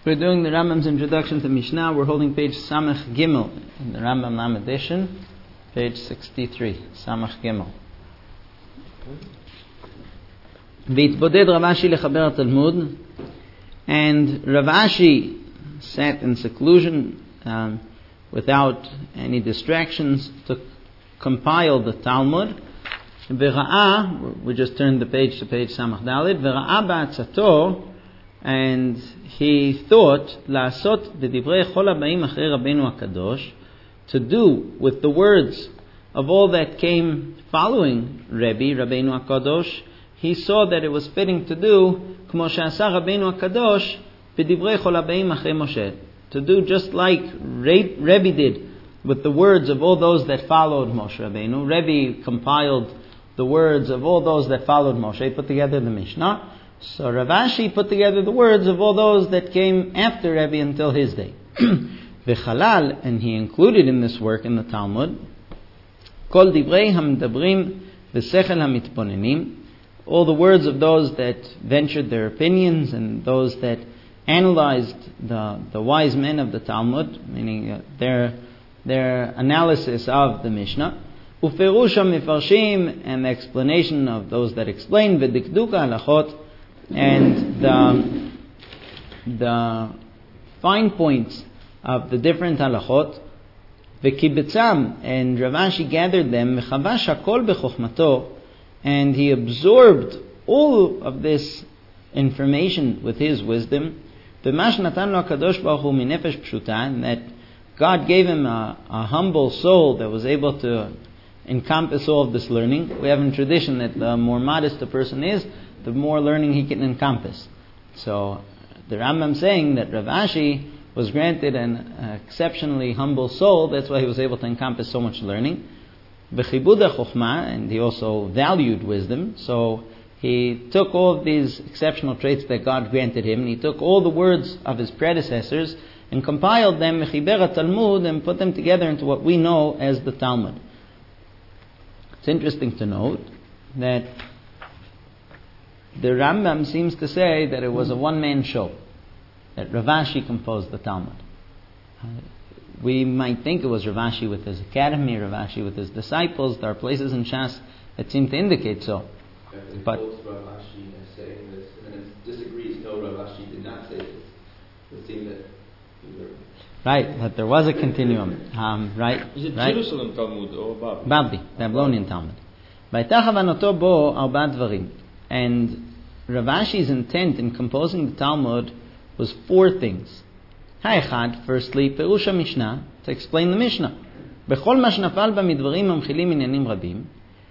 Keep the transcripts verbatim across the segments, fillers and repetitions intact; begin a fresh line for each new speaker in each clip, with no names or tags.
We're doing the Rambam's introduction to Mishnah. We're holding page Samach Gimel in the Rambam Lam edition, page sixty-three, Samach Gimel. V'itboded Rav Ashi lechaber Talmud, and Rav Ashi sat in seclusion um, without any distractions to compile the Talmud. V'ra'a, we just turned the page to page Samach Daled. V'ra'a ba'atzato, and he thought la'asot b'divrei chol haba'im achrei Rabbeinu HaKadosh, to do with the words of all that came following Rebbe, Rabbeinu HaKadosh. He saw that it was fitting to do k'mo she'asa Rabbeinu HaKadosh b'divrei chol haba'im achrei Moshe, to do just like Rebbe did with the words of all those that followed Moshe Rabbeinu. Rebbe compiled the words of all those that followed Moshe, put together the Mishnah. So Rav Ashi put together the words of all those that came after Rebbe until his day. V'chalal, and he included in this work in the Talmud, Kol divrei hamdabrim v'sechel hamitbonenim, all the words of those that ventured their opinions and those that analyzed the the wise men of the Talmud, meaning uh, their their analysis of the Mishnah. Uferusha mifarshim, and the explanation of those that explain v'dikduka halachot, and the, the fine points of the different halachot. V'kibetzam, and Rav Ashi gathered them, v'chavash hakol b'chokhmato, and he absorbed all of this information with his wisdom. V'mash natan lo HaKadosh Baruch Hu minefesh pshuta, and that God gave him a, a humble soul that was able to encompass all of this learning. We have in tradition that the more modest a person is, the more learning he can encompass. So the Rambam saying that Rav Ashi was granted an exceptionally humble soul. That's why he was able to encompass so much learning. V'chibuda chokhmah, and he also valued wisdom. So he took all of these exceptional traits that God granted him, and he took all the words of his predecessors and compiled them, mechiber Talmud, and put them together into what we know as the Talmud. It's interesting to note that the Rambam seems to say that it was a one-man show, that Rav Ashi composed the Talmud. Uh, we might think it was Rav Ashi with his academy, Rav Ashi with his disciples. There are places in Shas that seem to indicate so.
It
but
quotes Rav Ashi as saying this, and then it disagrees. No, Rav Ashi did not say this. It seemed that either.
Right, that there was a continuum. Um, right,
Is it
right?
Jerusalem Talmud or Babel?
Babli, Babylonian Talmud. V'ayta chavanoto bo arba dvarim. And Rav Ashi's intent in composing the Talmud was four things. Ha'echad, firstly, Perusha Mishnah, to explain the Mishnah. Bechol ma shnafal ba midvarim mamchilim inyanim rabim.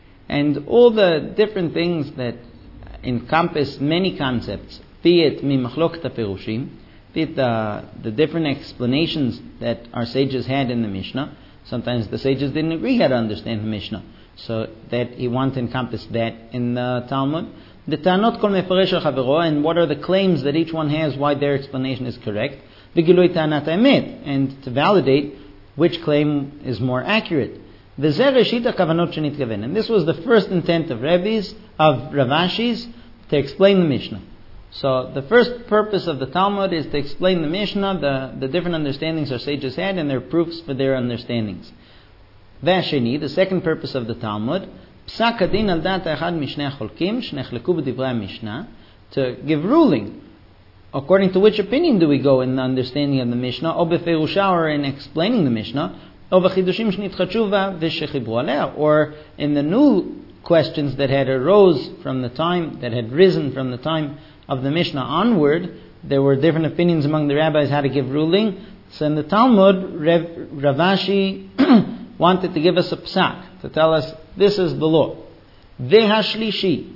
And all the different things that encompass many concepts, be it mi machloket perushim, be it the, the different explanations that our sages had in the Mishnah. Sometimes the sages didn't agree how to understand the Mishnah, so that he wanted to encompass that in the Talmud. The Tanot kol mefaresh al chavero, and what are the claims that each one has why their explanation is correct. V'gilui ta'anat emet, and to validate which claim is more accurate. V'zeh reshit hakavanot shenitkaven, and this was the first intent of Rebbe's, of Rav Ashi's, to explain the Mishnah. So the first purpose of the Talmud is to explain the Mishnah, the, the different understandings our sages had, and their proofs for their understandings. V'asheni, the second purpose of the Talmud, psak hadin al dat echad mishnei cholkim shnechleku b'divrei Mishnah, to give ruling according to which opinion do we go in the understanding of the Mishnah, or beferusha, or in explaining the Mishnah, or b'chidushim shnitchachu v'shechibru aleh, or in the new questions that had arose from the time, that had risen from the time of the Mishnah onward. There were different opinions among the rabbis how to give ruling. So in the Talmud, Rev, Rav Ashi wanted to give us a psak, to tell us this is the law. Vehashlishi,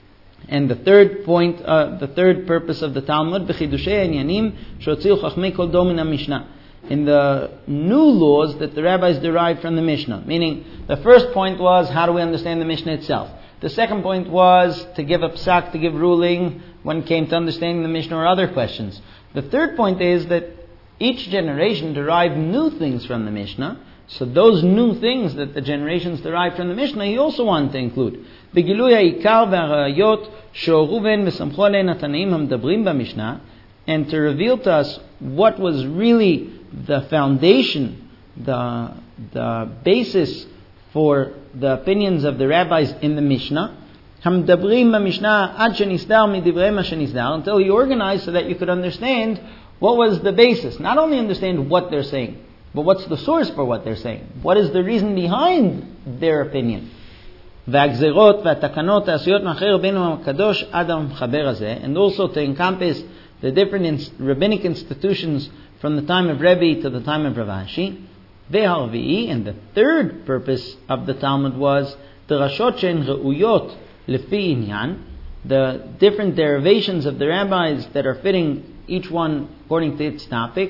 and the third point, uh, the third purpose of the Talmud, b'chidushei inyanim shotziu chachmei kol dor min ha-Mishnah, in the new laws that the rabbis derived from the Mishnah. Meaning, the first point was how do we understand the Mishnah itself. The second point was to give a psak, to give ruling when it came to understanding the Mishnah or other questions. The third point is that each generation derived new things from the Mishnah. So those new things that the generations derived from the Mishnah, he also wanted to include. בגילוי העיקר והראיות שהורו והן וסמכו עליהן התנאים המדברים במשנה, and to reveal to us what was really the foundation, the, the basis for the opinions of the rabbis in the Mishnah. Until he organized so that you could understand what was the basis. Not only understand what they're saying, but what's the source for what they're saying? What is the reason behind their opinion? And also to encompass the different ins- rabbinic institutions from the time of Rebbe to the time of Rav Ashi. And the third purpose of the Talmud was the different derivations of the rabbis that are fitting each one according to its topic.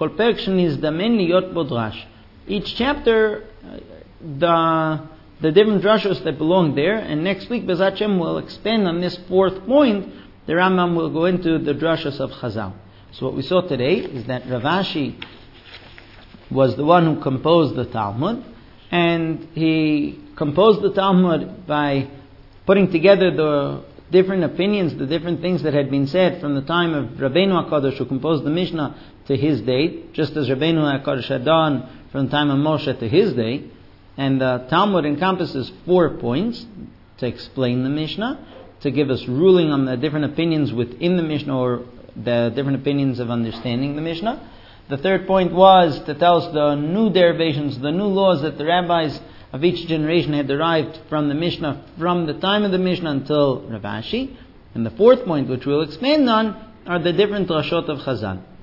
Each chapter, the the different drashos that belong there, and next week Bezat Hashem will expand on this fourth point. The Rambam will go into the drashos of Chazal. So what we saw today is that Rav Ashi was the one who composed the Talmud, and he composed the Talmud by putting together the different opinions, the different things that had been said from the time of Rabbeinu HaKadosh, who composed the Mishnah, to his date, just as Rabbeinu HaKadosh had done from the time of Moshe to his day. And the Talmud encompasses four points: to explain the Mishnah, to give us ruling on the different opinions within the Mishnah, or the different opinions of understanding the Mishnah. The third point was to tell us the new derivations, the new laws that the rabbis of each generation had derived from the Mishnah, from the time of the Mishnah until Rav Ashi. And the fourth point, which we'll expand on, are the different drashot of Chazal.